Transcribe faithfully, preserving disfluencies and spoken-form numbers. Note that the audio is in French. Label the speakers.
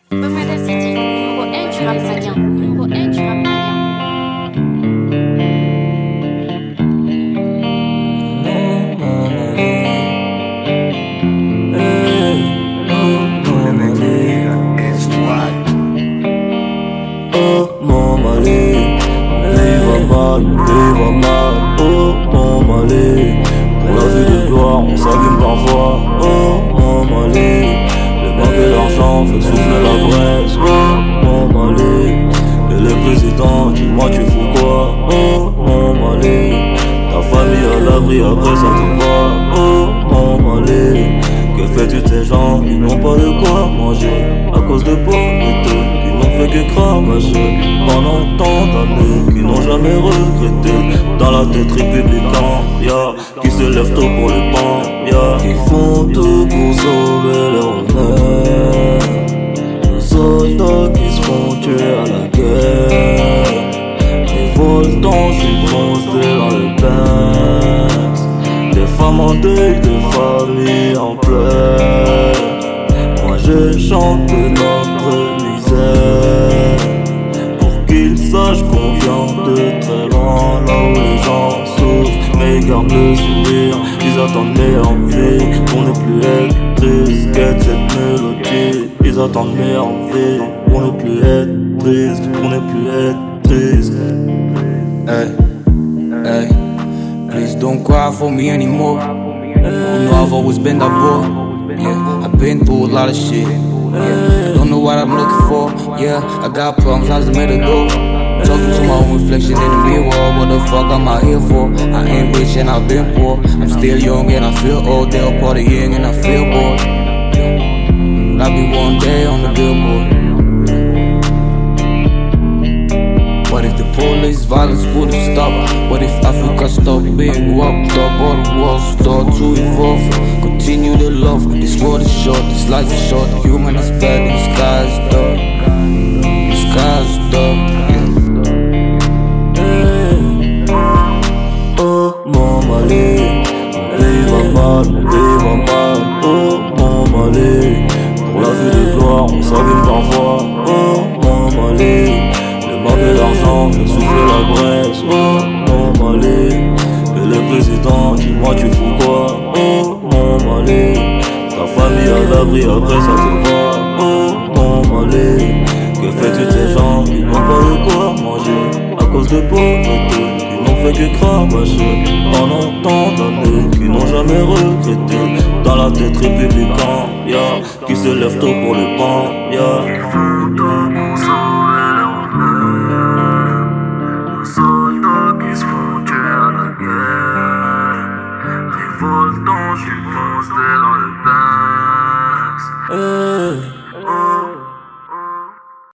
Speaker 1: Bamada City, numéro un du rap malien. Numéro un du rap malien.
Speaker 2: Oh mon Mali, il va mal, il va mal. Oh mon Mali, pour la vie de gloire, on s'abîme parfois. Oh mon Mali, le manque d'argent fait souffler la braise. Oh mon Mali, et le président, dis-moi tu fous quoi? Oh mon Mali, ta famille à l'abri après ça te voit. Oh mon Mali, que fais-tu de ces gens qui n'ont pas de quoi manger à cause de pauvreté? Fait que cravager pendant tant d'années, qui n'ont jamais regretté. Dans la tête républicain, y'a qui se lèvent tôt pour le pan, y'a qui font tout pour sauver leur honneur. Les soldats qui se font tuer à la guerre, les voltants qui foncent dans le bain, des femmes en deuil, des familles en pleurs. Moi je chante notre pour qu'ils sachent qu'on vient de très loin, là où les gens souffrent mais gardent le sourire. Ils attendent meilleure vie pour ne plus être tristes. Quête cette mélodie, ils attendent meilleure vie pour ne plus être tristes, pour ne plus être tristes.
Speaker 3: Hey, hey, please don't cry for me anymore. You know I've always been that boy. Yeah, I've been through a lot of shit. Yeah, don't know what I'm looking for. Yeah, I got problems, I just made a door. Talking to my own reflection in the mirror. What the fuck am I here for? I ain't rich and I've been poor. I'm still young and I feel old. They're partying and I feel bored. But I'll be one day on the billboard. What if the police violence wouldn't stop? What if Africa stopped being robbed up? All the world start to evolve. Continue the love. This world is short, this life is short. Human is bad and the sky is dark. The sky is dark, yeah.
Speaker 2: Oh mon Mali, il va mal, il va mal. Oh mon Mali, pour la vie de gloire, on s'abîme parfois. Oh mon Mali, le manque d'argent fait souffler la braise. Oh mon Mali, et le président, dis-moi tu fous quoi? Oh mon Mali, ta famille à l'abri après ça te voit. Oh mon Mali, que fais-tu de ces gens qui n'ont pas de quoi manger à cause de pauvreté? Fait que cravacher pendant tant d'années, qui n'ont jamais regretté. Dans la tête républicain, y'a qui se lèvent tôt pour le pan, y'a qui font tout pour sauver leur honneur. Les soldats qui se font tuer à la guerre, les voltants qui foncent